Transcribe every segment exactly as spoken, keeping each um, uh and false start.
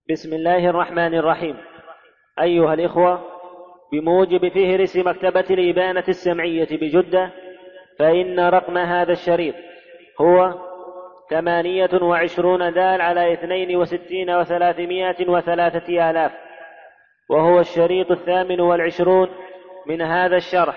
بسم الله الرحمن الرحيم. أيها الإخوة، بموجب فهرس مكتبة الإبانة السمعية بجدة، فإن رقم هذا الشريط هو ثمانية وعشرون دال على اثنين وستين وثلاثمائة وثلاثة آلاف، وهو الشريط الثامن والعشرون من هذا الشرح.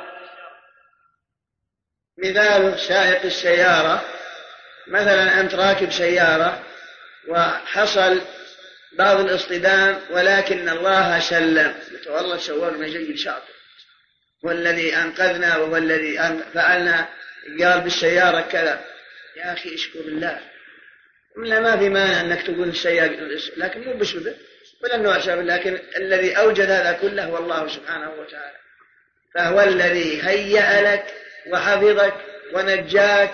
مثال سائق السيارة، مثلا أنت راكب سيارة وحصل بعض الاصطدام، ولكن الله سلم، والله سوّرنا جيد شاطر، هو الذي أنقذنا وهو الذي فعلنا، قال بالسيارة كذا. يا أخي اشكر الله، لا ما في مانع أنك تقول السيارة، لكن مو بسبب ولا أنه سبب، لكن الذي أوجد هذا كله هو الله سبحانه وتعالى، فهو الذي هيأ لك وحفظك ونجاك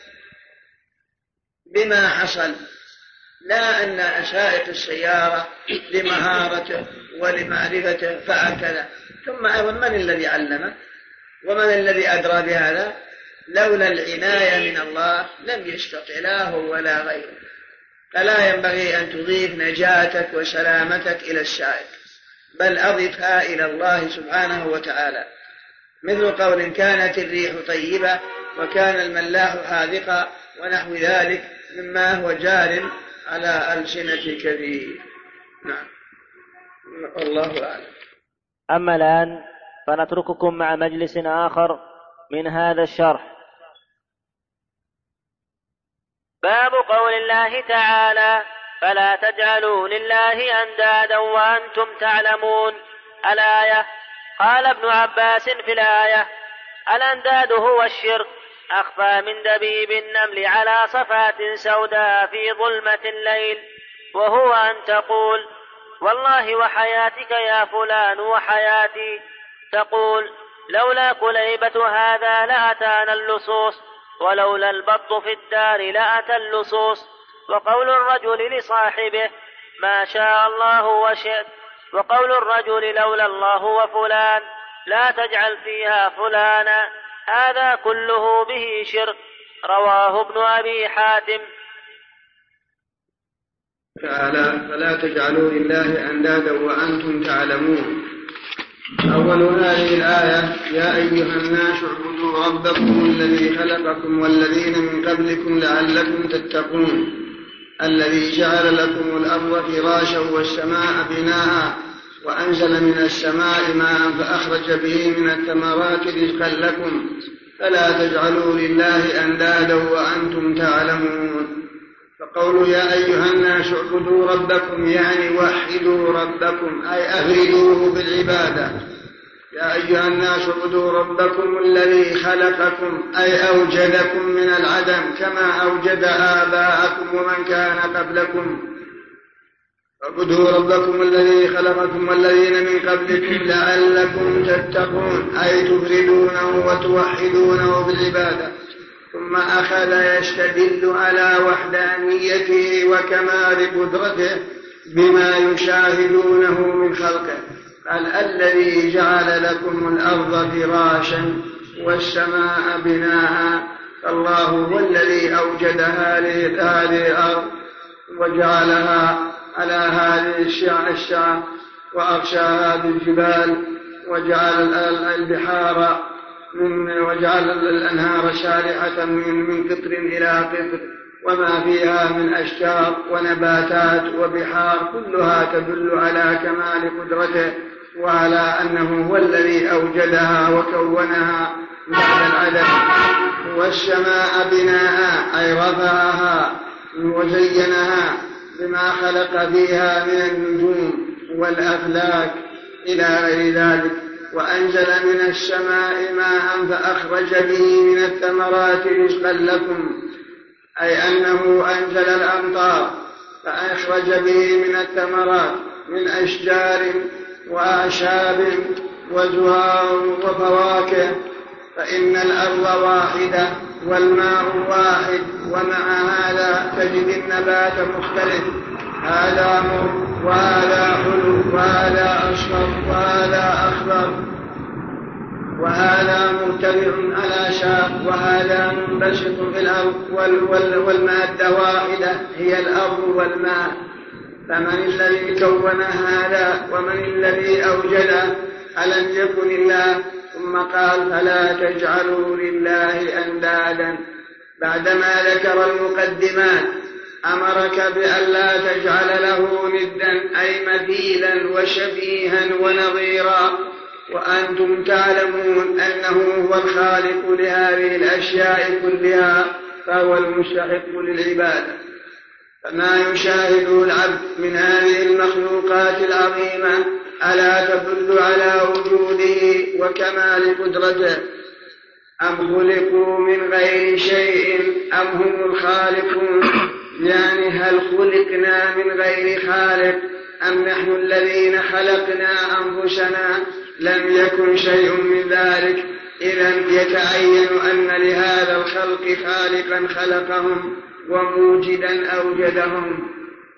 بما حصل، لا أن سائق السيارة لمهارته ولمعرفته فعل كذا. ثم أيضا من الذي علمه ومن الذي أدرى بهذا؟ لولا العناية من الله لم يستطع لا هو ولا غيره. فلا ينبغي أن تضيف نجاتك وسلامتك إلى السائق، بل أضفها إلى الله سبحانه وتعالى، مثل قول كانت الريح طيبة وكان الملاح حاذقا ونحو ذلك مما هو جار على ألسنة كثير. نعم، الله أعلم. أما الآن فنترككم مع مجلس آخر من هذا الشرح. باب قول الله تعالى: فلا تجعلوا لله أندادا وأنتم تعلمون. الآية. قال ابن عباس في الآية: الأنداد هو الشرك، أخفى من دبيب النمل على صفات سوداء في ظلمة الليل، وهو أن تقول: والله وحياتك يا فلان وحياتي، تقول: لولا كليبة هذا لأتانا اللصوص، ولولا البط في الدار لأتى اللصوص. وقول الرجل لصاحبه: ما شاء الله وشئت. وقول الرجل: لولا الله وفلان لا تجعل فيها فلانا. هذا كله به شرك. رواه ابن أبي حاتم. تعالى: فلا تجعلوا لله أندادا وأنتم تعلمون. أول هذه الآية: يا أيها الناس اعبدوا ربكم الذي خلقكم والذين من قبلكم لعلكم تتقون، الذي جعل لكم الأرض فراشا والسماء بناء وأنزل من السماء ماء فأخرج به من الثمرات رزقا لكم، فلا تجعلوا لله أندادا وأنتم تعلمون. فقولوا يا أيها الناس اعبدوا ربكم يعني وحدوا ربكم، أي أفردوه بالعبادة. يا أيها الناس اعبدوا ربكم الذي خلقكم، أي أوجدكم من العدم كما أوجد آباءكم ومن كان قبلكم. اعبدوا ربكم الذي خلقكم والذين من قبلكم لعلكم تتقون، أي تفردونه وتوحدونه بالعبادة. ثم أخذ يستدل على وحدانيته وكمال قدرته بما يشاهدونه من خلقه، قال: الذي جعل لكم الأرض فراشا والسماء بناء. فالله هو الذي أوجدها لهذه الأرض وجعلها على هذه الشعر وأغشاها بالجبال، وجعل البحار من وجعل الأنهار شارعة من قطر إلى قطر، وما فيها من أشجار ونباتات وبحار، كلها تدل على كمال قدرته وعلى أنه هو الذي أوجدها وكونها بعد العدم. والسماء بناء، أي رفعها وزينها بما خلق فيها من النجوم والأفلاك إلى غير ذلك. وأنزل من السماء ماء فأخرج به من الثمرات رزقا لكم، أي أنه أنزل الأمطار فأخرج به من الثمرات من أشجار وأعشاب وزهار وفواكه. فإن الأرض واحدة والماء واحد، ومع هذا تجد النبات مختلف، هذا مر وهذا حلو وهذا أصفر وهذا أخضر، وهذا مرتفع على شاق وهذا منبسط في الأرض، والمادة واحدة هي الأرض والماء. فمن الذي كون هذا ومن الذي أوجده؟ ألم يكن الله؟ ثم قال فلا تجعلوا لله أندادا. بعدما ذكر المقدمات أمرك بأن لا تجعل له ندا أي مثيلا وشبيها ونظيرا، وأنتم تعلمون أنه هو الخالق لهذه الأشياء كلها فهو المستحق للعبادة. فما يشاهده العبد من هذه المخلوقات العظيمة ألا تدل على وجوده وكمال قدرته؟ أم خلقوا من غير شيء أم هم الخالقون؟ يعني هل خلقنا من غير خالق أم نحن الذين خلقنا أنفسنا؟ لم يكن شيء من ذلك. إذن يتعين أن لهذا الخلق خالقا خلقهم وموجدا أوجدهم.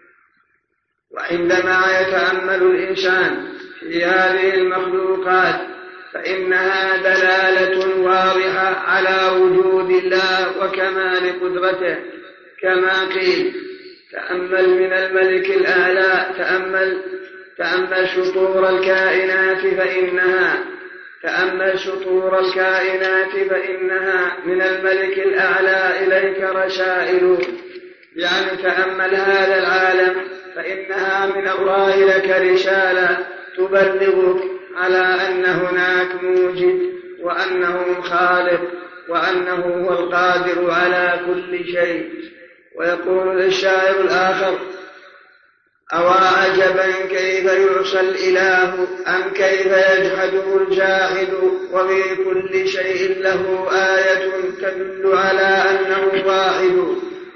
وعندما يتأمل الإنسان في هذه المخلوقات فإنها دلالة واضحة على وجود الله وكمال قدرته، كما قيل تأمل من الملك الأعلى تأمل تأمل شطور الكائنات فإنها تأمل شطور الكائنات فإنها من الملك الأعلى إليك رسائل، يعني تأمل هذا العالم فإنها من الله لك رسالة تبلغك على أن هناك موجد وأنه خالق وأنه هو القادر على كل شيء. ويقول الشاعر الآخر: أو عجبا كيف يعصى الإله أم كيف يجحده الجاحد وفي كل شيء له آية تدل على أنه واحد.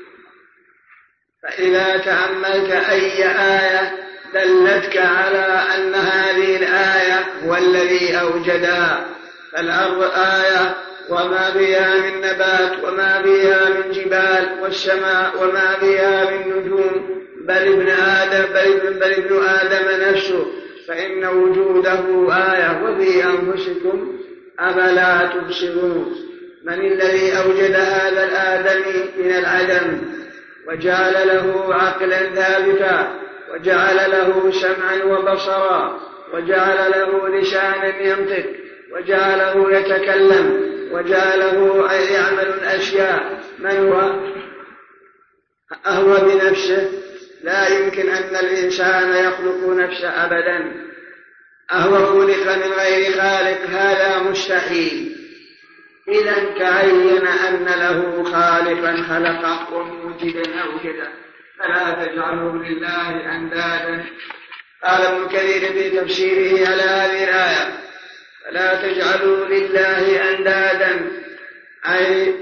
فإذا تأملت أي آية دلتك على أن هذه الآية هو الذي أوجدها. فالأرض آية وما بها من نبات وما بها من جبال، والسماء وما بها من نجوم، بل ابن آدم, بل بل ابن آدم نفسه فإن وجوده آية. وفي أنفسكم أفلا تبصرون. من الذي أوجد هذا الآدمي من العدم وجعل له عقلا ثابتا وجعل له سمعا وبصرا وجعل له لسانا ينطق وجعله يتكلم وجعله يعمل الأشياء؟ من هو؟ أهو بنفسه؟ لا يمكن أن الإنسان يخلق نفسه أبدا. أهو خلق من غير خالق؟ هذا مستحيل. إذن تعين أن له خالقا خلقه وموجدا أوجده. فلا تجعلوا لله أندادا. قال ابن كثير في تفسيره على هذه الآية: فلا تجعلوا لله أندادا، أي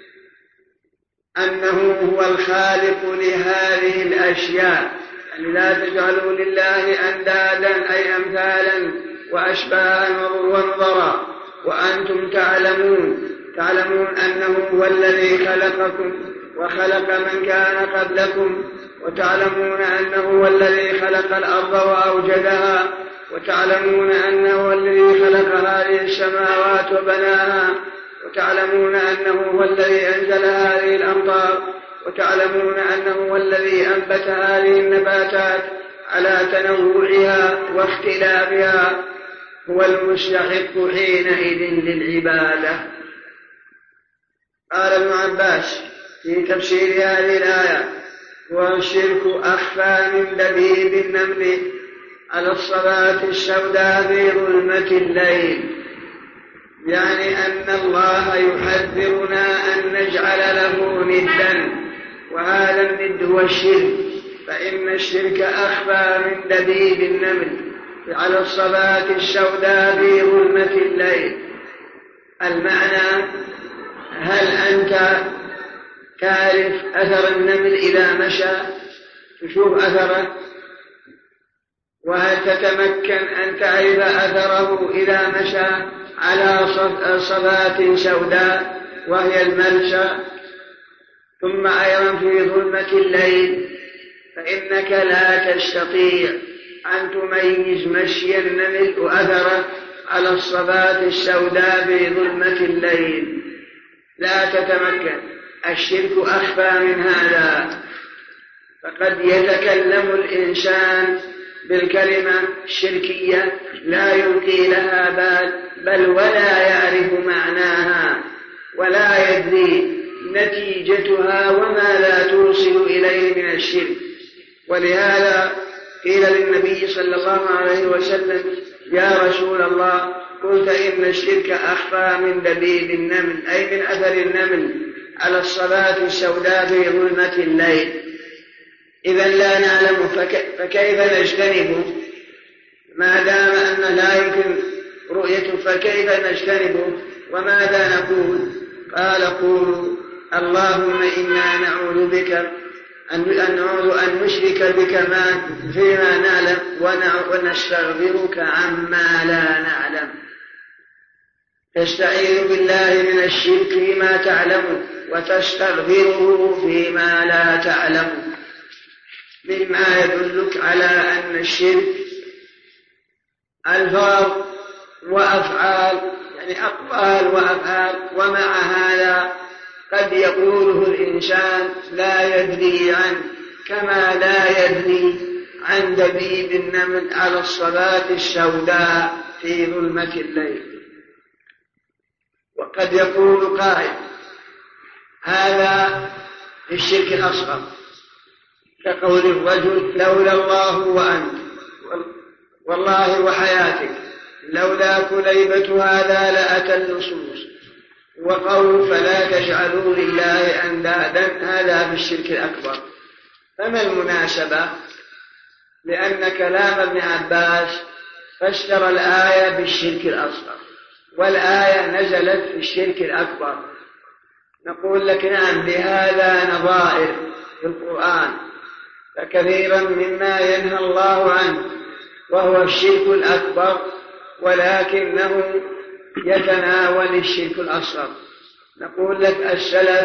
أنه هو الخالق لهذه الأشياء. يعني لا تجعلوا لله أندادا أي أمثالا وأشباها ونظرا، وأنتم تعلمون تعلمون أنه هو الذي خلقكم وخلق من كان قبلكم، وتعلمون أنه هو الذي خلق الأرض وأوجدها، وتعلمون أنه هو الذي خلق هذه السماوات وبناها، وتعلمون أنه هو الذي أنزل هذه الأمطار، وتعلمون أنه هو الذي أنبت هذه النباتات على تنوعها واختلافها. هو المستحق حينئذ للعبادة. قال ابن عباس في تفسير هذه الآية: والشرك أخفى من دبيب النمل على الصلاة السوداء في ظلمة الليل. يعني أن الله يحذرنا أن نجعل له ندا، وهذا الند هو الشرك، فإن الشرك أخفى من دبيب النمل على الصلاة السوداء في ظلمة الليل. المعنى: هل أنت تعرف أثر النمل إذا مشى؟ تشوف أثره؟ وهل تتمكن أن تعرف أثره إذا مشى على صفات سوداء وهي الملشى؟ ثم أيضا في ظلمة الليل فإنك لا تستطيع أن تميز مشي النمل وأثره على الصفات السوداء في ظلمة الليل، لا تتمكن. الشرك أخفى من هذا. فقد يتكلم الإنسان بالكلمة الشركية لا يلقي لها بال بل ولا يعرف معناها ولا يدري نتيجتها وما لا توصل إليه من الشرك. ولهذا قيل للنبي صلى الله عليه وسلم: يا رسول الله، قلت إن الشرك أخفى من دبيب النمل، أي من أثر النمل على الصلاة السوداء في ظلمة الليل. إذا لا نعلم فكيف نجتنبه ما دام أن لا يمكن رؤيته؟ فكيف نجتنبه وماذا نقول؟ قال: قولوا: اللهم إنا نعوذ بك أن نعوذ أن نشرك بك ما فيما نعلم ونستغفرك عما لا نعلم. تستعيذ بالله من الشرك فيما تعلم وتستغفره فيما لا تعلم، مما يدلك على أن الشرك ألفاظ وأفعال، يعني أقوال وأفعال، ومع هذا قد يقوله الإنسان لا يدري عنه، كما لا يدري عن دبيب النمل على الصلاة السوداء في ظلمة الليل. وقد يقول قائل: هذا الشرك الأصغر، كقول الرجل: لولا الله وأنت، والله وحياتك، لولا كليبة هذا لأتى اللصوص. وقول: فلا تجعلوا لله أندادا، هذا في الشرك الأكبر. فما المناسبة؟ لأن كلام ابن عباس فسر الآية بالشرك الأصغر، والآية نزلت في الشرك الأكبر. نقول لك: نعم، بهذا نظائر في القرآن، فكثيرا مما ينهى الله عنه وهو الشرك الأكبر، ولكنه يتناول الشرك الأصغر. نقول لك: السلف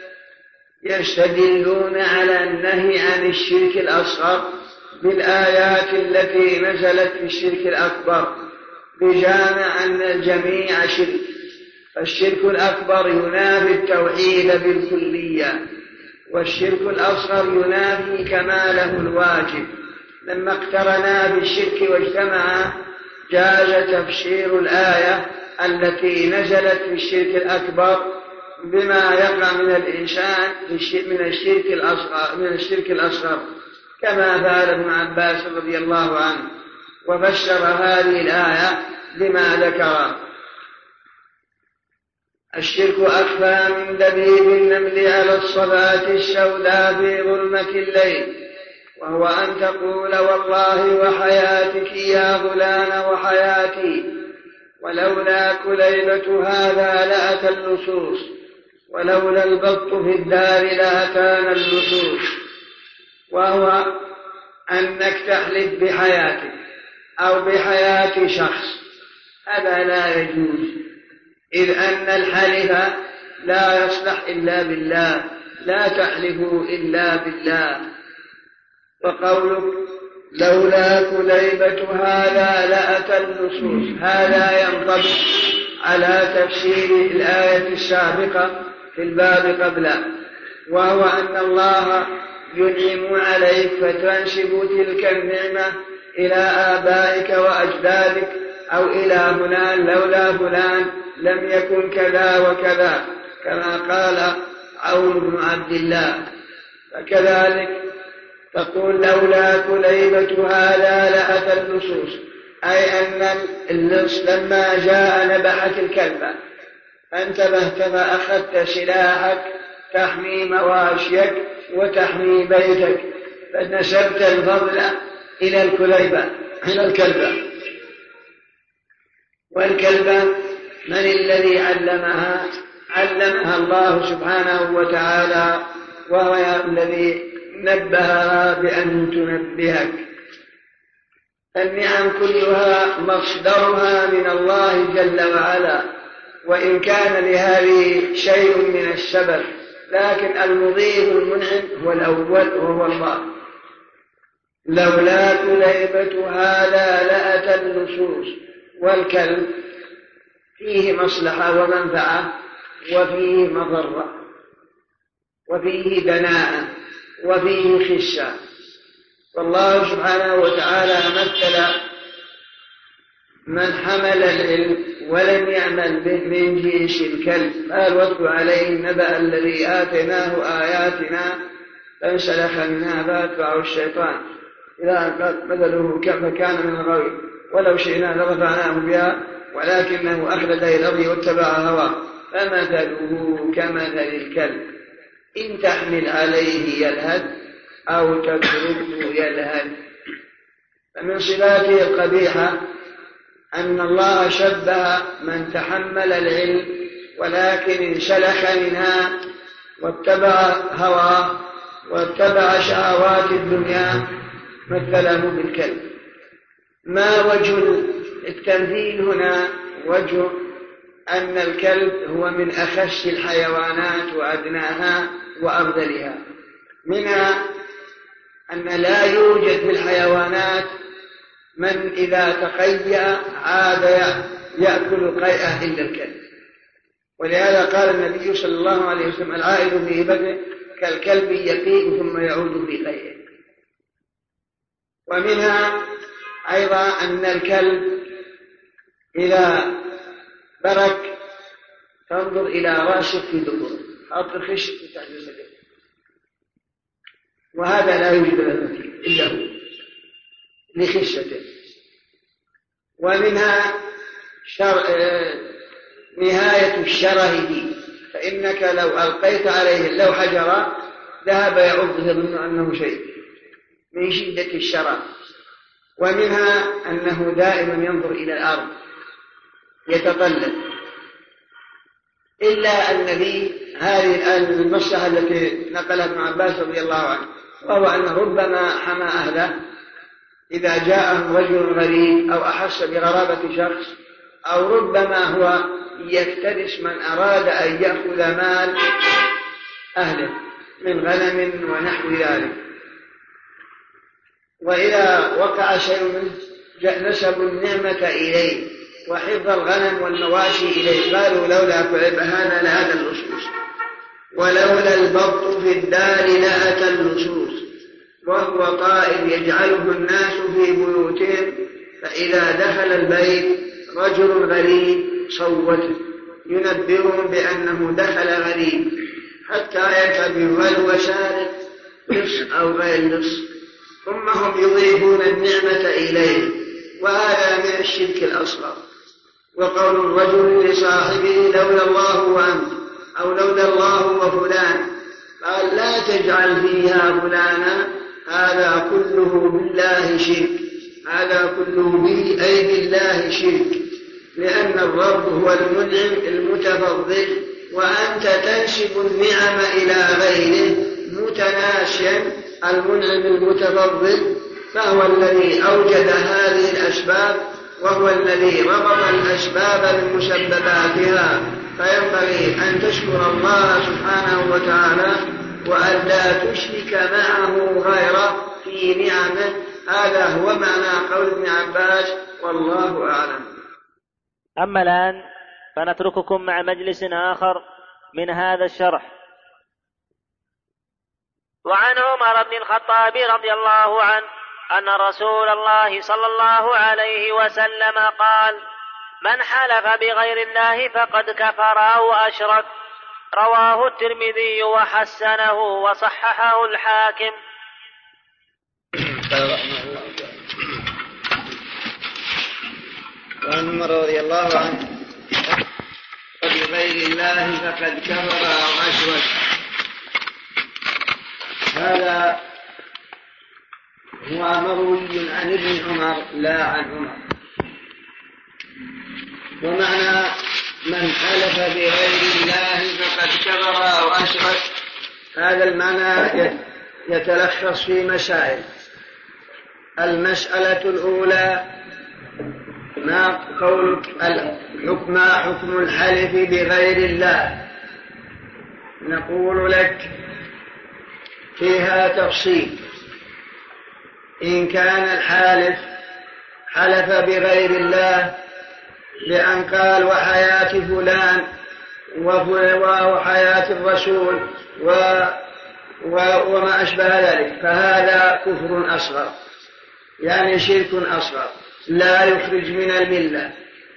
يستدلون على النهي عن الشرك الأصغر بالآيات التي نزلت في الشرك الأكبر، بجامع أن الجميع شرك، فالشرك الأكبر ينافي التوحيد بالكلية، والشرك الأصغر ينافي كماله الواجب. لما اقترنا بالشرك واجتمعا جاز تفسير الآية التي نزلت في الشرك الأكبر بما يقع من الإنسان من الشرك الأصغر, من الشرك الأصغر كما فعل ابن عباس رضي الله عنه، وفسر هذه الآية بما ذكر: الشرك أخفى من دبيب النمل على الصلاة السوداء في ظلمة الليل، وهو أن تقول: والله وحياتك يا فلان وحياتي، ولولا كليبة هذا لأتى اللصوص، ولولا البط في الدار لأتانا اللصوص. وهو أنك تحلف بحياتك أو بحياة شخص، هذا لا يجوز، إذ أن الحلف لا يصلح إلا بالله، لا تحلفوا إلا بالله. وقولك: لولا كليبة هذا لأتى اللصوص، هذا ينطبق على تفسير الآية السابقة في الباب قبله، وهو أن الله ينعم عليك فتنسب تلك النعمة إلى آبائك وأجدادك أو إلى فلان، لولا فلان لم يكن كذا وكذا، كما قال عون بن عبد الله. فكذلك تقول: لولا كليبة هذا لأتى اللصوص، أي أن اللص لما جاء نبحت الكلبة، فانتبهت فأخذت سلاحك تحمي مواشيك وتحمي بيتك، فنسبت الفضل إلى الكليبة إلى الكلبة. والكلبة من الذي علمها؟ علمها الله سبحانه وتعالى، وهو الذي نبهها بأن تنبهك. النعم كلها مصدرها من الله جل وعلا، وإن كان لهذه شيء من السبب، لكن المضيف المنعم هو الأول وهو الله. لولا كليبة هذا لأتى اللصوص. والكلب فيه مصلحة ومنفعة، وفيه مضرة، وفيه دناءة، وفيه خشة. والله سبحانه وتعالى مثل من حمل العلم ولم يعمل به من جيش الكلب. قال واتل عليه نبأ الذي آتيناه آياتنا فانسلخ منها فأتبعه الشيطان إذا مثله فكان من الغوي ولو شئنا لرفعناه بها ولكنه أخلد إلى الأرض واتبع هواه فمثله كمثل الكلب إن تحمل عليه يلهث أو تتركه يلهث. فمن صفاته القبيحة أن الله شبه من تحمل العلم ولكن انسلخ منها واتبع هواه واتبع شهوات الدنيا مثله بالكلب. ما وجه التمثيل هنا؟ وجه أن الكلب هو من أخس الحيوانات وأدناها وأرذلها. منها أن لا يوجد في الحيوانات من إذا تقيأ عاد يأكل قيئة إلا الكلب. ولهذا قال النبي صلى الله عليه وسلم العائد في هبته كالكلب يقيء ثم يعود في قيئه. ومنها أيضا أن الكلب إذا برك تنظر إلى راسه في دبره حاط الخش تحت المدى، وهذا لا يوجد له مثيل إلا هو لخشته. ومنها شر... نهاية الشره دي، فإنك لو ألقيت عليه لو حجرا ذهب يعض يظن أنه شيء من شدة الشره. ومنها أنه دائما ينظر إلى الأرض يتطلب، إلا النبي هذه المصلحة التي نقلها ابن عباس رضي الله عنه، وهو أن ربما حمى أهله إذا جاءهم رجل غريب أو أحس بغرابة شخص، أو ربما هو يفترس من أراد أن يأخذ مال أهله من غنم ونحو ذلك. وإذا وقع شيء منه نسبوا النعمة إليه وحفظ الغنم والمواشي إليه، قالوا لولا كعب هذا لهذا اللصوص ولولا البط في الدار لأتى اللصوص، وهو طائر يجعله الناس في بيوتهم، فإذا دخل البيت رجل غريب صوته ينبئهم بأنه دخل غريب حتى ينتبه هل هو سارق لص أو غير لص، ثم هم يضيفون النعمة إليه، وهذا من الشرك الأصغر. وقول الرجل لصاحبه لولا الله وأنت أو لولا الله وفلان، قال لا تجعل فيها فلانا، هذا كله بالله شرك، هذا كله به أي بالله شرك، لأن الرب هو المنعم المتفضل، وأنت تنسب النعم إلى غيره متناسيا المنعم المتفضل، فهو الذي أوجد هذه الأسباب وهو الذي ربط الأسباب بمسبباتها، فينبغي أن تشكر الله سبحانه وتعالى وأن لا تشرك معه غيره في نعمه. هذا هو معنى قول ابن عباس والله أعلم. أما الآن فنترككم مع مجلس آخر من هذا الشرح. وعن عمر بن الخطاب رضي الله عنه أن رسول الله صلى الله عليه وسلم قال: من حلف بغير الله فقد كفر أو أشرك. رواه الترمذي وحسنه وصححه الحاكم. وعن عمر رضي الله عنه بغير الله فقد كفر أو أشرك. هذا هو مروي عن ابن عمر لا عن عمر. ومعنى من حلف بغير الله فقد كفر أو أشرك، هذا المعنى يتلخص في مسائل. المسألة الأولى ما قول الحكم حكم الحلف بغير الله. نقول لك فيها تفصيل. إن كان الحالف حلف بغير الله لأن قال وحياة فلان وحياة الرسول وما أشبه ذلك، فهذا كفر أصغر، يعني شرك أصغر لا يخرج من الملة.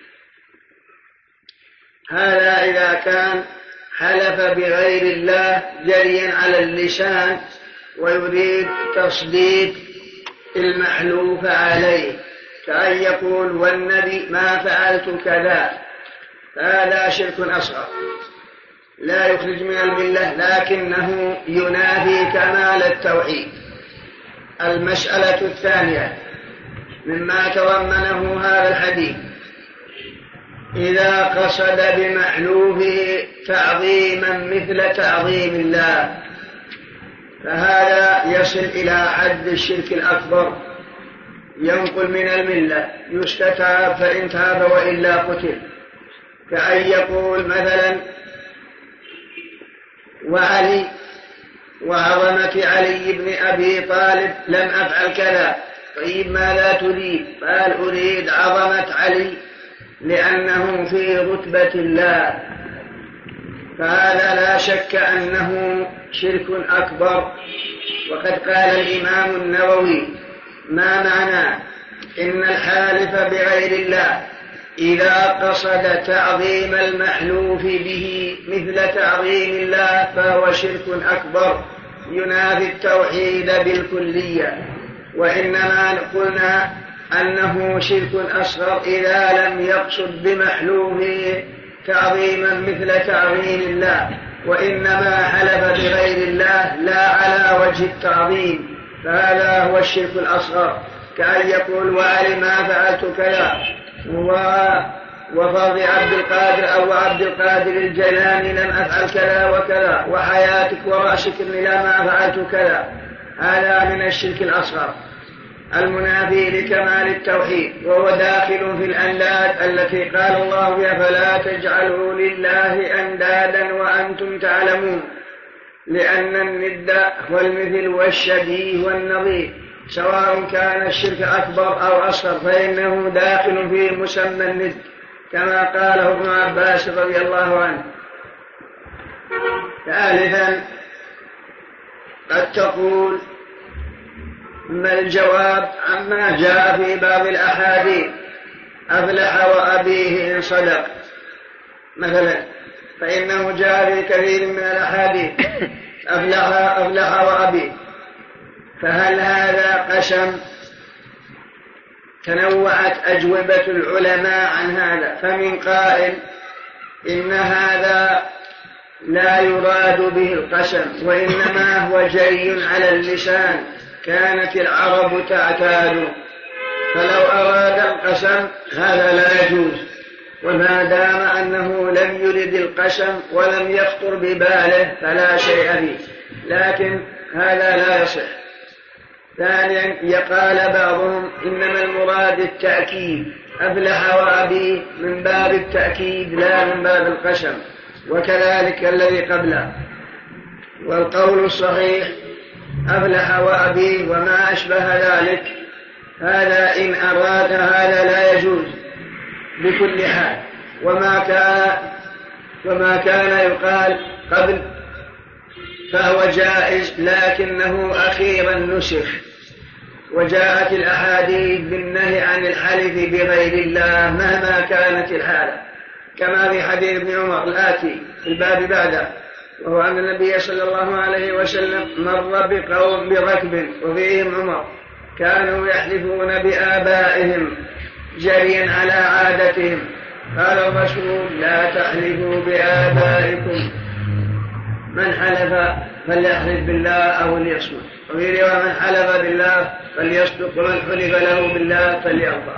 هذا إذا كان حلف بغير الله جريا على اللسان ويريد تصديق المحلوف عليه، كأن يقول والنبي ما فعلت كذا، فهذا شرك أصغر لا يخرج من الملة، لكنه ينافي كمال التوحيد. المسألة الثانية مما تضمنه هذا الحديث: إذا قصد بمحلوفه تعظيما مثل تعظيم الله، فهذا يصل إلى حد الشرك الأكبر، ينقل من الملة، يستتاب فإن تاب وإلا قتل. كأن يقول مثلا وعلي وعظمة علي بن أبي طالب لم أفعل كذا، طيب ماذا تريد؟ قال أريد عظمة علي لأنه في رتبة الله، فهذا لا شك أنه شرك أكبر. وقد قال الإمام النووي: ما معنى إن الحالف بغير الله إذا قصد تعظيم المحلوف به مثل تعظيم الله فهو شرك أكبر ينافي التوحيد بالكلية، وإنما قلنا أنه شرك أصغر إذا لم يقصد بمحلوفه تعظيما مثل تعظيم الله، وإنما حلف بغير الله لا على وجه التعظيم، فهذا هو الشرك الأصغر. كأن يقول وعلي ما فعلت كذا، وفرض عبد القادر أو عبد القادر الجيلاني لم أفعل كذا وكذا، وحياتك ورأسك لا ما فعلت كذا، هذا من الشرك الأصغر المنافي لكمال التوحيد، وهو داخل في الأنداد التي قال الله فيها: فلا تجعلوا لله أندادا وأنتم تعلمون، لأن الند والمثل والشبيه والنظير سواء كان الشرك أكبر أو أصغر فإنه داخل في مسمى الند، كما قاله ابن عباس رضي الله عنه. ثالثا، قد تقول: ما الجواب عما جاء في بعض الأحاديث أفلح وأبيه إن صدق مثلا، فإنه جاء في كثير من الأحاديث أفلح, أفلح وأبيه، فهل هذا قسم؟ تنوعت أجوبة العلماء عن هذا، فمن قائل إن هذا لا يراد به القسم وإنما هو جري على اللسان كانت العرب تعتاد، فلو أراد القسم هذا لا يجوز، وما دام أنه لم يرد القسم ولم يخطر بباله فلا شيء فيه، لكن هذا لا يصح. ثانيا، يقال بعضهم إنما المراد التأكيد، أفلح وأبيه من باب التأكيد لا من باب القسم، وكذلك الذي قبله. والقول الصحيح أفلح وأبيه وما أشبه ذلك، هذا إن أراد هذا لا يجوز بكل حال، وما كان, وما كان يقال قبل فهو جائز، لكنه أخيرا نسخ، وجاءت الأحاديث بالنهي عن الحلف بغير الله مهما كانت الحالة، كما في حديث ابن عمر الآتي في الباب بعده، وهو أن النبي صلى الله عليه وسلم مر بقوم بركب وفيهم عمر كانوا يحلفون بآبائهم جريا على عادتهم، قال الرسول: لا تحلفوا بآبائكم، من حلف فليحلف بالله أو ليصمت، وفي رواية: من حلف بالله فليصدق، ومن حلف له بالله فليرضى.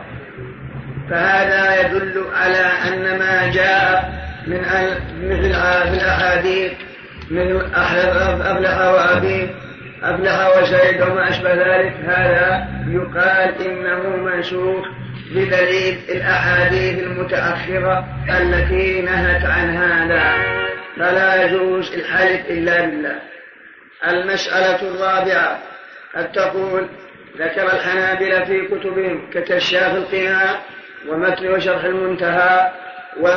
فهذا يدل على أن ما جاء من مثل في الأحاديث من أفلح وأبيه أفلح وسعيد وما أشبه ذلك، هذا يقال إنه منسوخ بدليل الأحاديث المتأخرة التي نهت عن هذا، فلا يجوز الحلف إلا بالله. المسألة الرابعة، قد تقول: ذكر الحنابلة في كتبهم ككشاف القناع ومتن وشرح المنتهى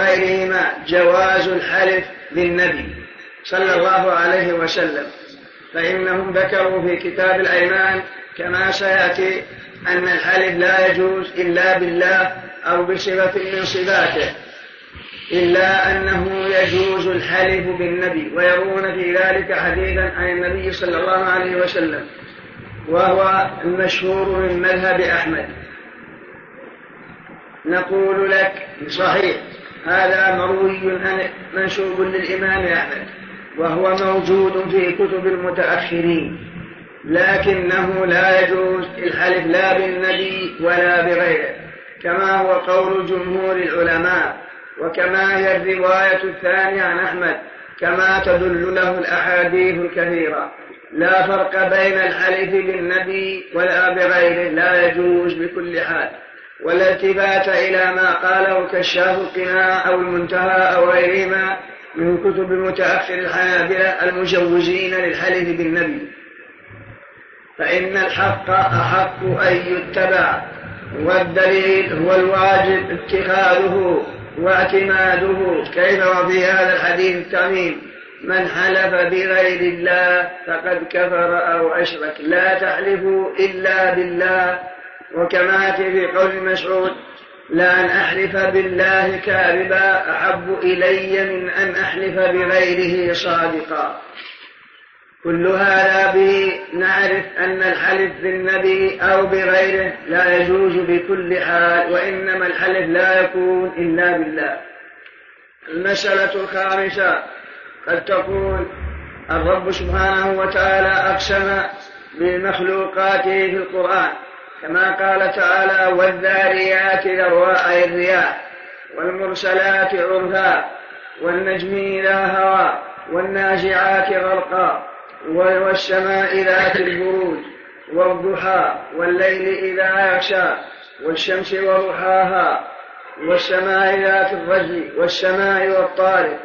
وغيرهما جواز الحلف بالنبي صلى الله عليه وسلم، فإنهم ذكروا في كتاب الأيمان كما سيأتي أن الحلف لا يجوز إلا بالله أو بصفة من صفاته، إلا أنه يجوز الحلف بالنبي، ويرون في ذلك حديثا عن النبي صلى الله عليه وسلم وهو المشهور من مذهب أحمد. نقول لك صحيح، هذا مروي منسوب للإمام أحمد وهو موجود في كتب المتأخرين، لكنه لا يجوز الحلف لا بالنبي ولا بغيره، كما هو قول جمهور العلماء، وكما هي الرواية الثانية عن أحمد، كما تدل له الأحاديث الكثيرة. لا فرق بين الحلف بالنبي ولا بغيره، لا يجوز بكل حال، ولا التفات إلى ما قاله كشاف القناع أو المنتهى أو غيرهما من كتب متأخر الحنابلة المجوزين للحلف بالنبي، فإن الحق أحق أن يتبع، والدليل هو الواجب اتخاذه واعتماده. كيف وفي هذا الحديث التميم: من حلف بغير الله فقد كفر أو أشرك، لا تحلفوا إلا بالله. وكما في قول مسعود: لأن أحلف بالله كاذبا أحب إلي من أن أحلف بغيره صادقا. كل هذا به نعرف أن الحلف بالنبي أو بغيره لا يجوز بكل حال، وإنما الحلف لا يكون إلا بالله. المسألة الخامسة: قد تقول الرب سبحانه وتعالى أقسم بمخلوقاته في القرآن، كما قال تعالى: والذاريات ذروا أي الرياح، والمرسلات عرفا، والنجم إذا هوى، والنازعات غرقا، والسماء ذات البروج، والضحى، والليل إذا يغشى، والشمس وضحاها، والسماء ذات الرجل، والسماء والطارق.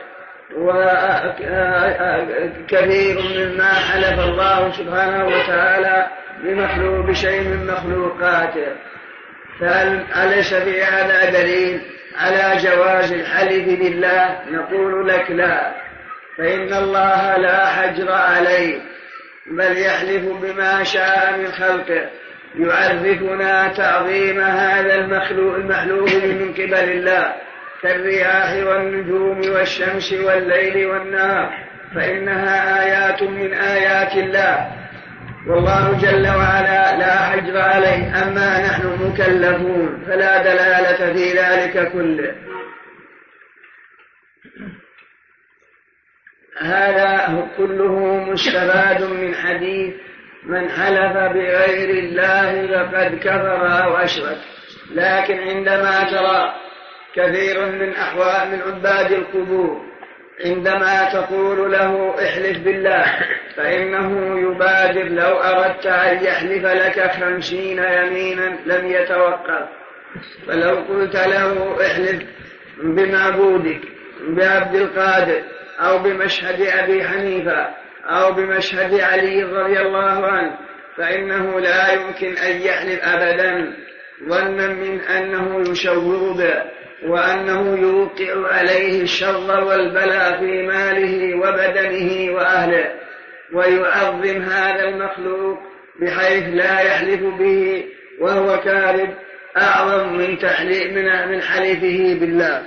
وكثير مما حلف الله سبحانه وتعالى بمخلوق بشيء من مخلوقاته، فهل أليس في هذا دليل على جواز الحلف بالله؟ نقول لك لا، فإن الله لا حجر عليه، بل يحلف بما شاء من خلقه، يعرفنا تعظيم هذا المخلوق المحلوف من قبل الله، كالرياح والنجوم والشمس والليل والنهار، فإنها آيات من آيات الله، والله جل وعلا لا حجر عليه، أما نحن مكلفون فلا دلالة في ذلك كله. هذا كله مستفاد من حديث: من حلف بغير الله فقد كفر أو أشرك. لكن عندما ترى كثير من أحوال من عباد القبور عندما تقول له احلف بالله، فإنه يبادر لو أردت أن يحلف لك خمسين يمينا لم يتوقف. فلو قلت له احلف بمعبودك بعبد القادر أو بمشهد أبي حنيفة أو بمشهد علي رضي الله عنه، فإنه لا يمكن أن يحلف أبدا، ظنا من أنه يشور به وأنه يوقع عليه الشر والبلاء في ماله وبدنه وأهله، ويعظم هذا المخلوق بحيث لا يحلف به وهو كاذب أعظم من تحليف من حلفه بالله،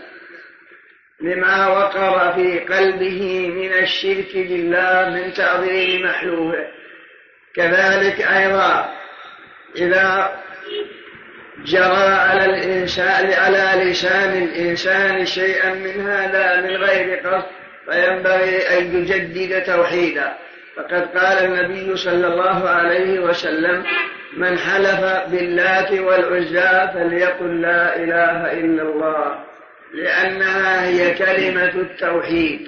لما وقر في قلبه من الشرك بالله من تعظيم محلوفه. كذلك أيضا إذا جرى على الإنسان على لسان الإنسان شيئا من هذا من غير قصد، فينبغي أن يجدد توحيدا. فقد قال النبي صلى الله عليه وسلم: من حلف باللات والعزى فليقل لا إله إلا الله، لأنها هي كلمة التوحيد.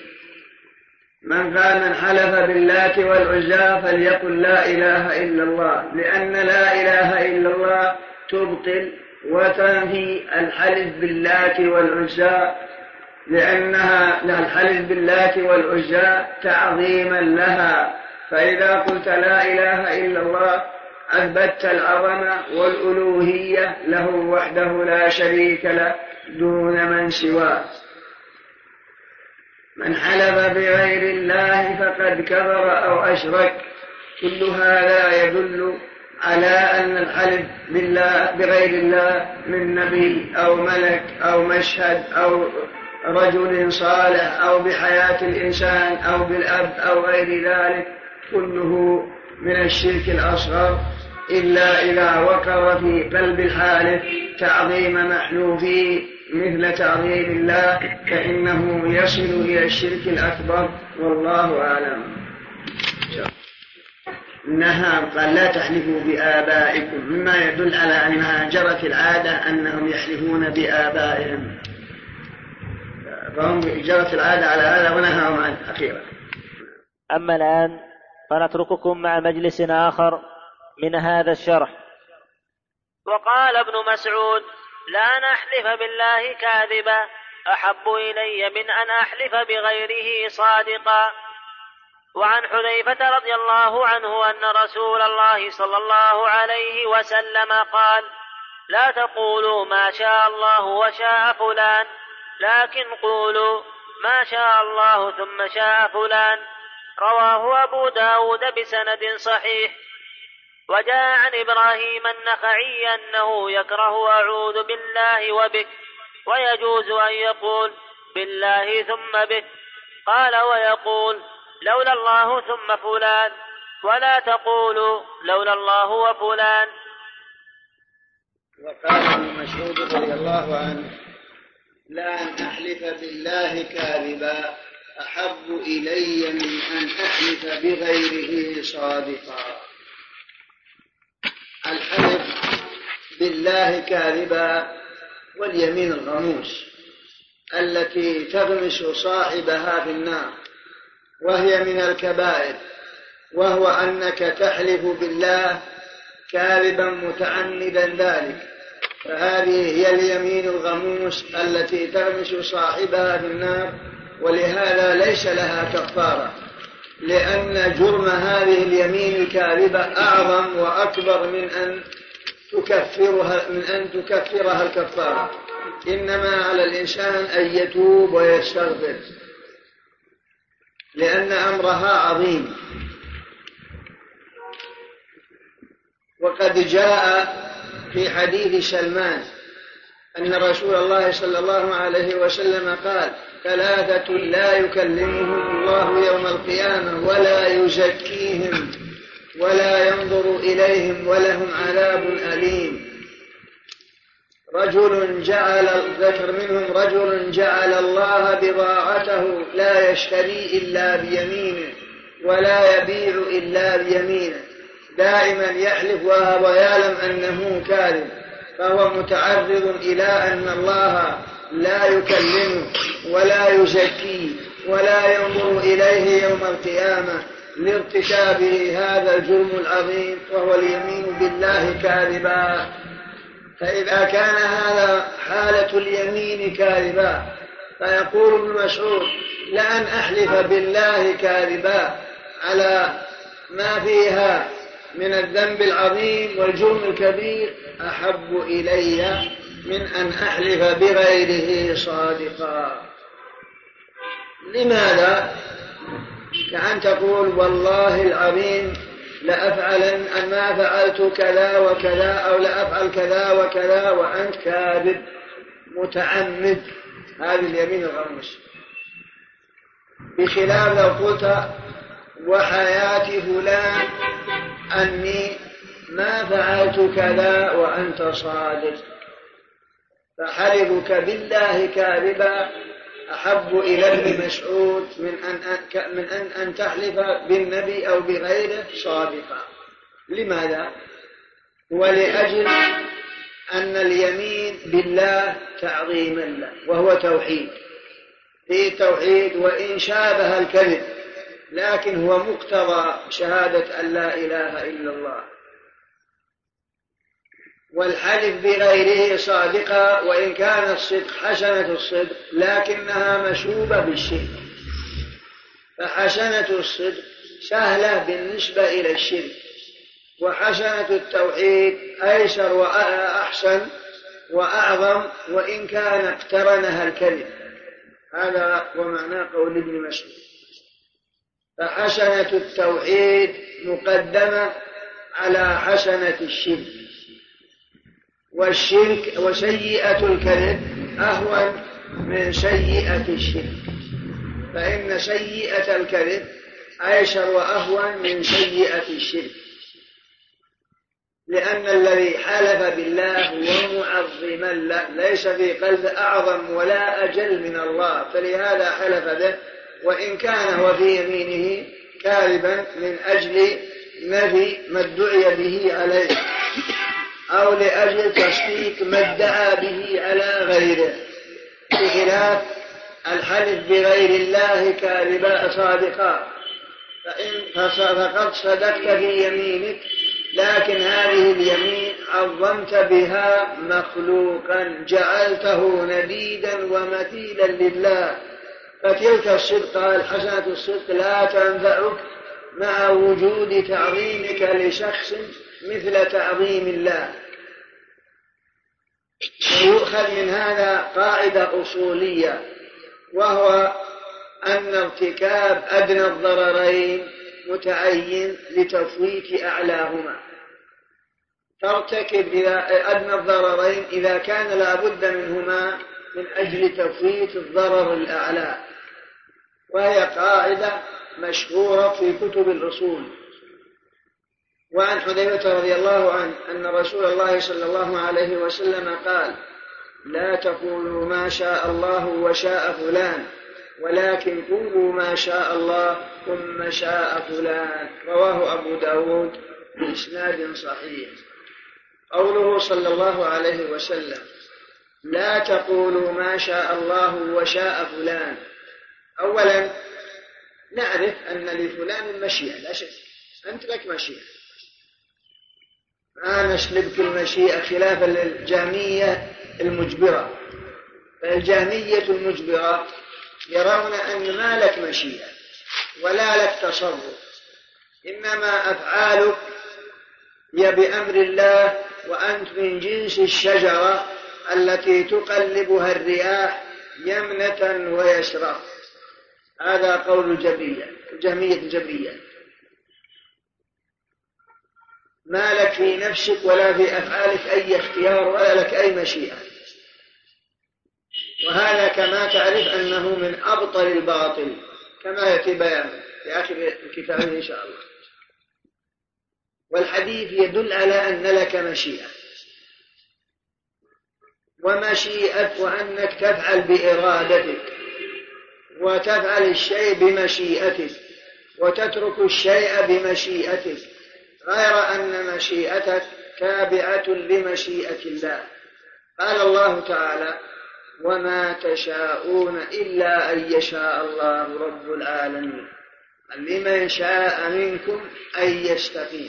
من قال من حلف باللات والعزى فليقل لا إله إلا الله، لأن لا إله إلا الله تبطل وتنهي الحلف باللات والعزى، لأنها الحلف باللات والعزى تعظيما لها. فإذا قلت لا إله إلا الله أثبتت العظمة والألوهية له وحده لا شريك له دون من سواه. من حلف بغير الله فقد كفر أو أشرك، كل هذا يدل على أن الحلف بالله بغير الله من نبي أو ملك أو مشهد أو رجل صالح أو بحياة الإنسان أو بالأب أو غير ذلك كله من الشرك الأصغر، إلا إذا وقر في قلب الحالف تعظيم محلوفه مثل تعظيم الله فإنه يصل إلى الشرك الأكبر، والله أعلم. نهى قال لا تحلفوا بآبائكم، مما يدل على أنها جرت العادة أنهم يحلفون بآبائهم، فهم جرت العادة على هذا ونهاهم عن أخيرا. أما الآن فنترككم مع مجلس آخر من هذا الشرح. وقال ابن مسعود: لا نحلف بالله كاذبا أحب إلي من أن أحلف بغيره صادقا. وعن حذيفة رضي الله عنه أن رسول الله صلى الله عليه وسلم قال: لا تقولوا ما شاء الله وشاء فلان، لكن قولوا ما شاء الله ثم شاء فلان. رواه أبو داود بسند صحيح. وجاء عن إبراهيم النخعي أنه يكره أعوذ بالله وبك، ويجوز أن يقول بالله ثم بك. قال: ويقول لولا الله ثم فلان، ولا تقولوا لولا الله وفلان. وقال ابن مسعود رضي الله عنه: لا أن أحلف بالله كاذبا أحب إلي من أن أحلف بغيره صادقا. الحلف بالله كاذبا واليمين الغموس التي تغمس صاحبها في النار، وهي من الكبائر، وهو أنك تحلف بالله كاذبا متعمدا ذلك، فهذه هي اليمين الغموس التي تغمس صاحبها في النار، ولهذا ليس لها كفارة، لأن جرم هذه اليمين الكاذبة أعظم وأكبر من أن تكفرها من أن تكفرها الكفارة. إنما على الإنسان أن يتوب ويستغفر، لأن أمرها عظيم. وقد جاء في حديث سلمان أن رسول الله صلى الله عليه وسلم قال: ثلاثة لا يكلمهم الله يوم القيامة ولا يزكيهم ولا ينظر إليهم ولهم عذاب أليم. رجل جعل ذكر منهم رجل جعل الله بضاعته لا يشتري إلا بيمينه ولا يبيع إلا بيمينه، دائما يحلف وهو يعلم أنه كاذب، فهو متعرض إلى أن الله لا يكلمه ولا يزكيه ولا ينظر إليه يوم القيامة لارتكابه هذا الجرم العظيم، وهو اليمين بالله كاذبا. فإذا كان هذا حالة اليمين كاذبا، فيقول ابن مسعود: لأن أحلف بالله كاذبا على ما فيها من الذنب العظيم والجرم الكبير أحب إلي من أن أحلف بغيره صادقا. لماذا؟ كأن تقول: والله العظيم لأفعلن أن ما فعلت كذا وكذا، أو لأفعل كذا وكذا، وأنت كاذب متعمد. هذه اليمين الغموس. بخلاف لو قلت: وحياة فلان أني ما فعلت كذا وأنت صادق، فحلفك بالله كاذبا أحب إلى ابن مسعود من أن, من أن, أن تحلف بالنبي أو بغيره صادقا. لماذا؟ ولأجل أن اليمين بالله تعظيما له، وهو توحيد، في توحيد وإن شابه الكذب، لكن هو مقتضى شهادة أن لا إله إلا الله. والحلف بغيره صادقة، وإن كان الصدق حسنة الصدق لكنها مشوبة بالشرك، فحسنة الصدق سهلة بالنسبة إلى الشرك، وحسنة التوحيد أيسر وأحسن وأعظم وإن كان اقترنها الكذب. هذا ومعنى قول ابن مسعود. فحسنة التوحيد مقدمة على حسنة الشرك، والشرك وسيئة الكذب أهون من سيئة الشرك، فإن سيئة الكذب أيسر وأهون من سيئة الشرك، لأن الذي حلف بالله ومعظما له ليس في قلب أعظم ولا أجل من الله، فلهذا حلف به، وإن كان هو في يمينه كاذبا من أجل نفي ما ادعي به عليه أو لأجل تصديق ما ادعى به على غيره، بخلاف الحلف بغير الله كاذبا صادقا، فإن فقد صدقت في يمينك، لكن هذه اليمين عظمت بها مخلوقا جعلته نديدا ومثيلا لله، فتلك الصدقة الحسنة الصدق لا تنفعك مع وجود تعظيمك لشخص مثل تعظيم الله. ويؤخذ من هذا قاعدة أصولية، وهو أن ارتكاب أدنى الضررين متعين لتفويت أعلاهما. ترتكب أدنى الضررين إذا كان لا بد منهما من أجل تفويت الضرر الأعلى، وهي قاعدة مشهورة في كتب الأصول. وعن حذيفة رضي الله عنه أن رسول الله صلى الله عليه وسلم قال: لا تقولوا ما شاء الله وشاء فلان، ولكن قولوا ما شاء الله ثم شاء فلان. رواه أبو داود بإسناد صحيح. قوله صلى الله عليه وسلم لا تقولوا ما شاء الله وشاء فلان، أولا نعرف أن لفلان مشيئة لا شك، أنت لك مشيئة، ما نسلبك المشيئة خلافا للجهمية المجبرة. فالجهمية المجبرة يرون أن ما لك مشيئة ولا لك تصرف، إنما أفعالك هي بأمر الله، وأنت من جنس الشجرة التي تقلبها الرياح يمنة ويسرى. هذا قول الجبرية، الجهمية الجبرية. ما لك في نفسك ولا في أفعالك أي اختيار ولا لك أي مشيئة، وهذا كما تعرف أنه من أبطل الباطل كما يأتي بيانه في آخر الكتاب إن شاء الله. والحديث يدل على أن لك مشيئة، ومشيئة وأنك تفعل بإرادتك، وتفعل الشيء بمشيئتك، وتترك الشيء بمشيئتك، غير أن مشيئتك تابعة لمشيئة الله. قال الله تعالى: وما تشاءون إلا أن يشاء الله رب العالمين، لمن شاء منكم أن يستقيم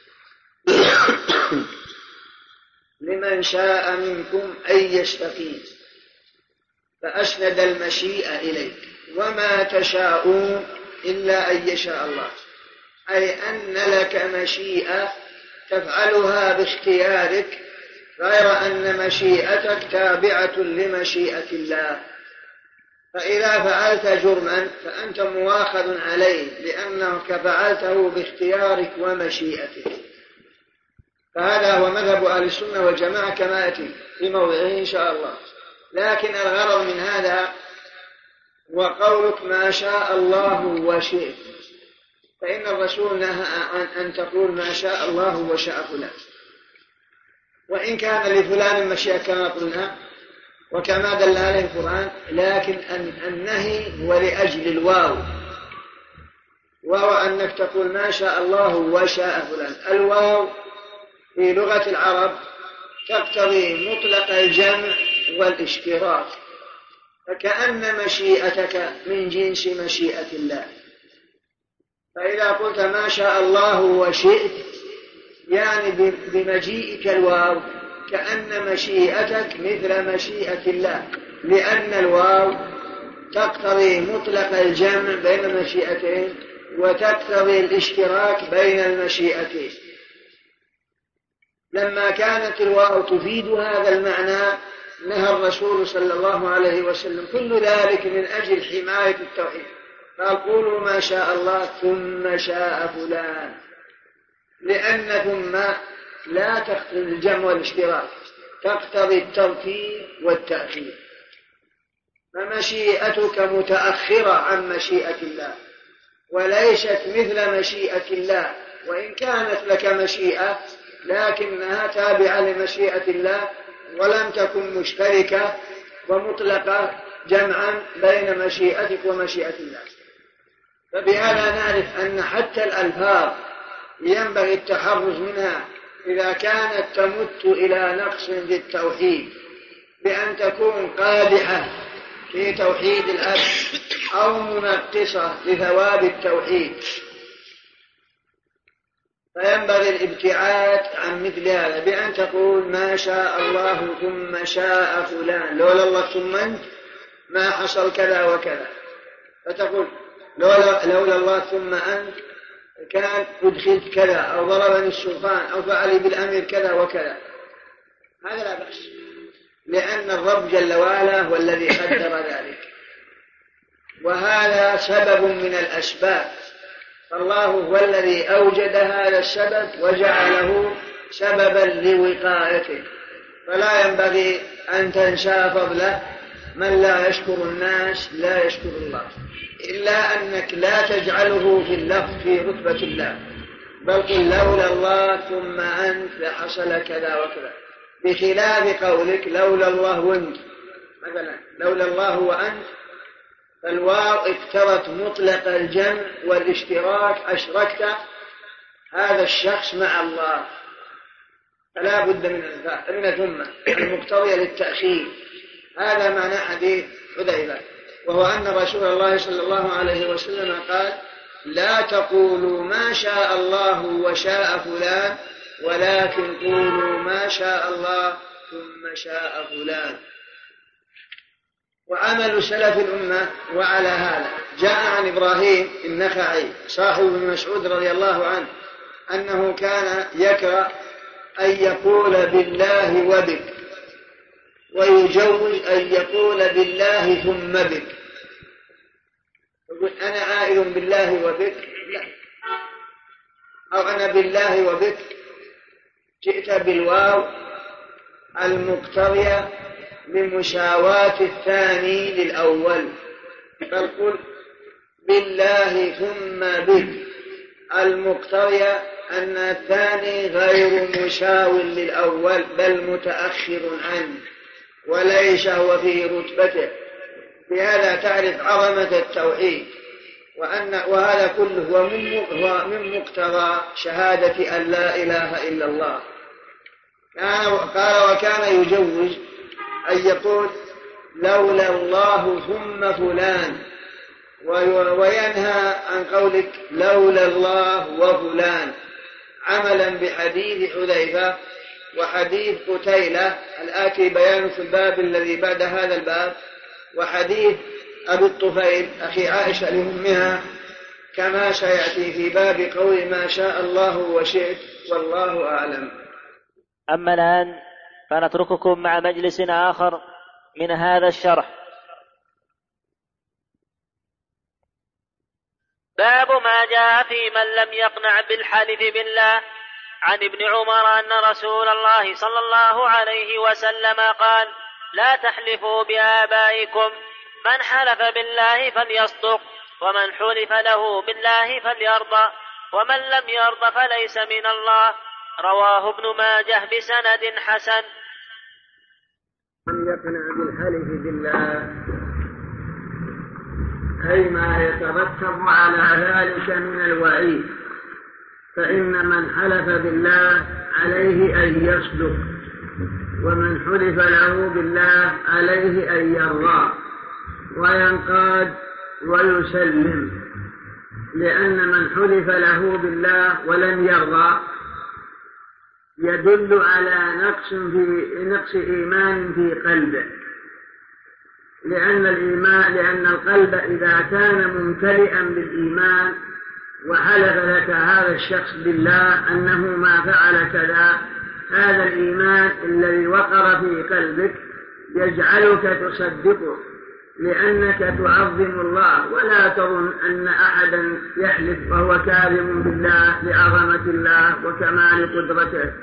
لمن شاء منكم أن يستقيم، فأسند المشيئة إليك. وما تشاءون إلا أن يشاء الله، أي أن لك مشيئة تفعلها باختيارك، غير أن مشيئتك تابعة لمشيئة الله. فإذا فعلت جرما فأنت مواخذ عليه لأنك فعلته باختيارك ومشيئتك. فهذا هو مذهب أهل السنة والجماعة كما يأتي في موضعه إن شاء الله. لكن الغرض من هذا وقولك ما شاء الله وشئت، فإن الرسول نهى عن أن تقول ما شاء الله وشاء فلان، وإن كان لفلان مشيئة كما قلنا وكما دل عليه القرآن، لكن النهي هو لأجل الواو، وهو أنك تقول ما شاء الله وشاء فلان. الواو في لغة العرب تقتضي مطلق الجمع والاشتراك، فكأن مشيئتك من جنس مشيئة الله. فإذا قلت ما شاء الله وشئت، يعني بمجيئك الواو كأن مشيئتك مثل مشيئة الله، لأن الواو تقتضي مطلق الجمع بين المشيئتين وتقتضي الاشتراك بين المشيئتين. لما كانت الواو تفيد هذا المعنى نهى الرسول صلى الله عليه وسلم كل ذلك من أجل حماية التوحيد. قال قولوا ما شاء الله ثم شاء فلان، لأن ثم لا تقتضي الجمع والاشتراك، تقتضي الترتيب والتأخير، فمشيئتك متأخرة عن مشيئة الله وليست مثل مشيئة الله، وإن كانت لك مشيئة لكنها تابعة لمشيئة الله ولم تكن مشتركة ومطلقة جمعا بين مشيئتك ومشيئة الله. فبهذا نعرف أن حتى الألفاظ ينبغي التحرز منها إذا كانت تمت إلى نقص في التوحيد، بأن تكون قادحة في توحيد الأب أو منقصة لثواب التوحيد، فينبغي الابتعاد عن مثل هذا بأن تقول ما شاء الله ثم شاء فلان، لولا الله ثم أنت ما حصل كذا وكذا، فتقول لولا, لولا الله ثم أنت كان أدخلت كذا أو ضربني السلطان أو فعلي بالأمر كذا وكذا، هذا لا بأس، لأن الرب جل وعلا هو الذي قدر ذلك، وهذا سبب من الأسباب، فالله هو الذي أوجد هذا السبب وجعله سببا لوقايته، فلا ينبغي أن تنسى فضله. من لا يشكر الناس لا يشكر الله، إلا أنك لا تجعله في اللفظ في رتبة الله، بل قل لولا الله ثم أنت لحصل كذا وكذا، بخلاف قولك لولا الله وأنت، مثلا لولا الله وأنت، فالواو اقترت مطلق الجمع والاشتراك، أشركت هذا الشخص مع الله، فلا بد من من ثم المقتضية للتأخير. هذا معنى حديث حذيفة، وهو أن رسول الله صلى الله عليه وسلم قال لا تقولوا ما شاء الله وشاء فلان، ولكن قولوا ما شاء الله ثم شاء فلان. وعمل سلف الأمة وعلى هذا جاء عن إبراهيم النخعي صاحب ابن مسعود رضي الله عنه أنه كان يكره أن يقول بالله وبك، ويجوز أن يقول بالله ثم بك، يقول أنا عائد بالله وبك، لا، أو أنا بالله وبك، جئت بالواو المقتضية لمساواة الثاني للأول، بل قل بالله ثم بك المقتضية أن الثاني غير مساو للأول بل متأخر عنه وليس هو في رتبته، بهذا تعرف عظمة التوحيد، وأن وهذا كله هو من مقتضى شهادة أن لا إله إلا الله. قال وكان يجوز أن يقول لولا الله ثم فلان، وينهى عن قولك لولا الله وفلان، عملا بحديث حذيفة وحديث قتيلة الآتي بيان في الباب الذي بعد هذا الباب، وحديث أبي الطفيل أخي عائشة لأمها، كما سيأتي في باب قول ما شاء الله وشئت، والله أعلم. أما الآن فنترككم مع مجلس آخر من هذا الشرح. باب ما جاء في من لم يقنع بالحلف بالله. عن ابن عمر أن رسول الله صلى الله عليه وسلم قال لا تحلفوا بآبائكم، من حلف بالله فليصدق، ومن حلف له بالله فليرضى، ومن لم يرضى فليس من الله. رواه ابن ماجه بسند حسن. من يقنع بالحلف بالله أي ما يترتب على ذلك من الوعيد، فإن من حلف بالله عليه أن يصدق، ومن حلف له بالله عليه أن يرضى وينقاد ويسلم، لأن من حلف له بالله ولم يرضى يدل على نقص في نقص إيمان في قلبه، لأن الإيمان لأن القلب إذا كان ممتلئا بالإيمان وحلف لك هذا الشخص بالله أنه ما فعل كذا، هذا الإيمان الذي وقر في قلبك يجعلك تصدقه، لأنك تعظم الله، ولا تظن أن أحدا يحلف وهو كاذب بالله لعظمة الله وكمال قدرته.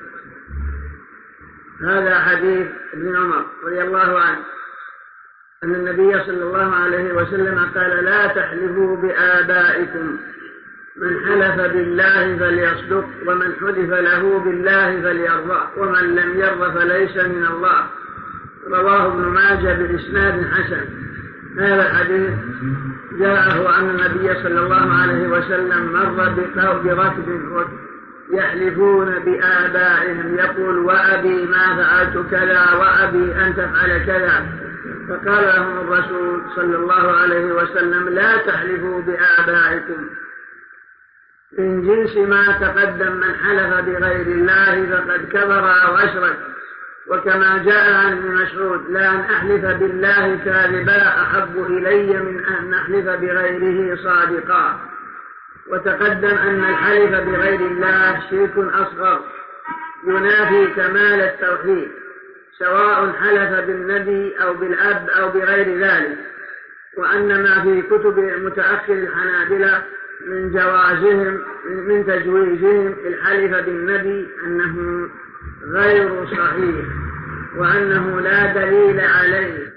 هذا حديث ابن عمر رضي الله عنه أن النبي صلى الله عليه وسلم قال: لا تحلفوا بآبائكم، من حلف بالله فليصدق، ومن حلف له بالله فليرضى، ومن لم يرضى فليس من الله. رواه ابن ماجه بإسناد حسن. هذا الحديث جاءه عن النبي صلى الله عليه وسلم مر بركب يحلفون بآبائهم، يقول: وأبي ما فعلت كذا، وأبي أن تفعل كذا. فقال لهم الرسول صلى الله عليه وسلم: لا تحلفوا بآبائكم، من جنس ما تقدم، من حلف بغير الله فقد كفر أو أشرك. وكما جاء عن ابن مسعود: لا أن أحلف بالله كاذبا أحب إلي من أن نحلف بغيره صادقا. وتقدم أن الحلف بغير الله شرك أصغر ينافي كمال التوحيد، سواء حلف بالنبي أو بالأب أو بغير ذلك. وأن ما في كتب متأخر الحنابلة من جوازهم من تجويزهم الحلف بالنبي أنه غير صحيح، وأنه لا دليل عليه،